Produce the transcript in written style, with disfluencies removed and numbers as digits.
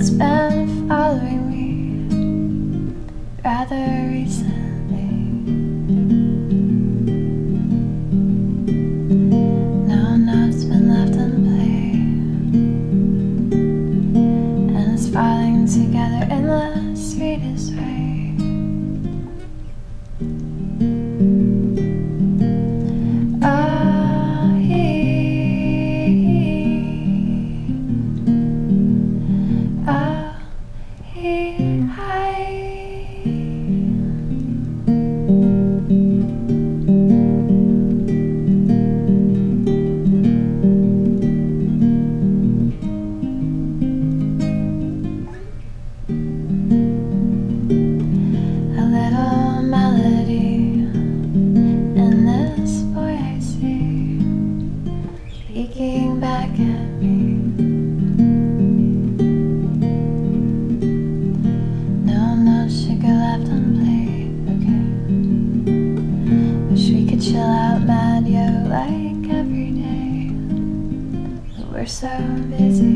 It's been following me rather recently. No note's been left unplayed, and it's falling together in the sweetest way. Peeking back at me. No sugar left unplayed, okay. Wish we could chill out mad, yo, like every day. But we're so busy.